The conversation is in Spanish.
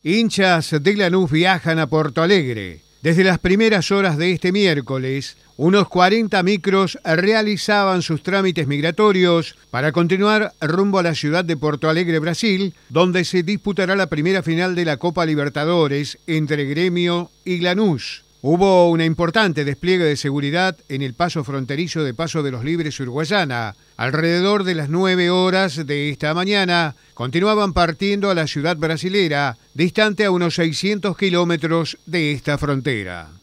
Hinchas de Lanús viajan a Porto Alegre. Desde las primeras horas de este miércoles, unos 40 micros realizaban sus trámites migratorios para continuar rumbo a la ciudad de Porto Alegre, Brasil, donde se disputará la primera final de la Copa Libertadores entre Gremio y Lanús. Hubo un importante despliegue de seguridad en el paso fronterizo de Paso de los Libres Uruguayana. Alrededor de las 9 horas de esta mañana, continuaban partiendo a la ciudad brasilera, distante a unos 600 kilómetros de esta frontera.